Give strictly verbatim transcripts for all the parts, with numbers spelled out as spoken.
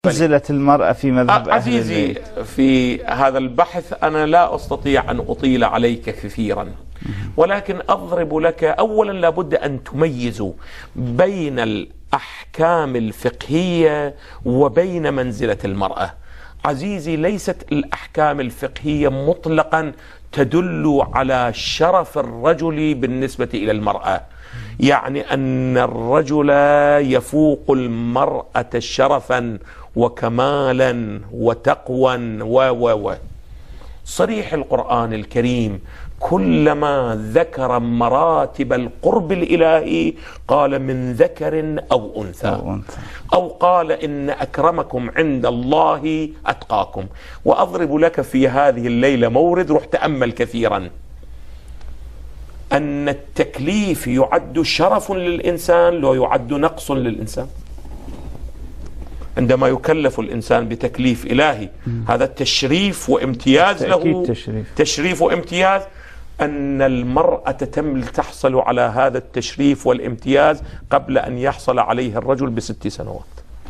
منزلة المرأة في مذهب أهل عزيزي البيت؟ في هذا البحث أنا لا أستطيع أن أطيل عليك كثيرا، ولكن أضرب لك أولا لابد أن تميزوا بين الأحكام الفقهية وبين منزلة المرأة. عزيزي، ليست الأحكام الفقهية مطلقا تدل على شرف الرجل بالنسبة إلى المرأة، يعني أن الرجل يفوق المرأة شرفا وكمالا وتقوى و و و صريح القرآن الكريم كلما ذكر مراتب القرب الإلهي قال من ذكر أو أنثى، أو قال إن أكرمكم عند الله أتقاكم. وأضرب لك في هذه الليلة مورد روح تأمل كثيرا، أن التكليف يعد شرف للإنسان لو يعد نقص للإنسان. عندما يكلف الإنسان بتكليف إلهي هذا تشريف وامتياز له، تشريف. تشريف وامتياز. أن المرأة تم تحصل على هذا التشريف والامتياز قبل أن يحصل عليه الرجل بست سنوات.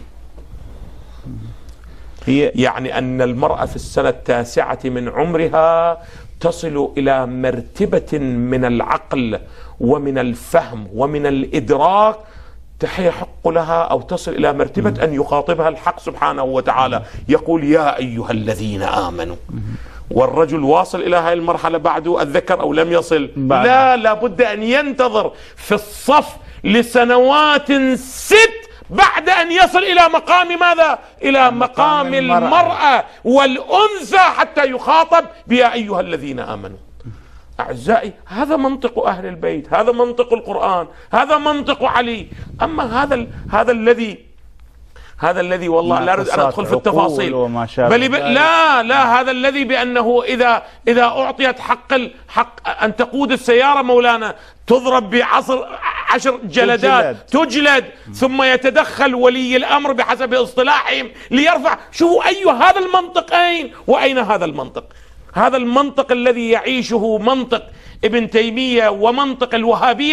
هي يعني أن المرأة في السنة التاسعة من عمرها تصل إلى مرتبة من العقل ومن الفهم ومن الإدراك يحق لها، أو تصل إلى مرتبة أن يخاطبها الحق سبحانه وتعالى يقول يا أيها الذين آمنوا. والرجل واصل إلى هذه المرحلة بعده الذكر أو لم يصل؟ بعد. لا، لابد أن ينتظر في الصف لسنوات ست بعد أن يصل إلى مقام ماذا؟ إلى مقام, مقام المرأة. المرأة والأنثى حتى يخاطب بيا أيها الذين آمنوا. أعزائي، هذا منطق أهل البيت، هذا منطق القرآن، هذا منطق علي. أما هذا هذا الذي هذا الذي والله لا أريد أن أدخل في التفاصيل، بل ب... لا لا هذا الذي بأنه إذا إذا أعطيت حق الحق أن تقود السيارة مولانا تضرب بعصر عشر جلدات تجلد, تجلد ثم يتدخل ولي الأمر بحسب اصطلاحهم ليرفع. شو أي هذا المنطق أين وأين هذا المنطق؟ هذا المنطق الذي يعيشه منطق ابن تيمية ومنطق الوهابية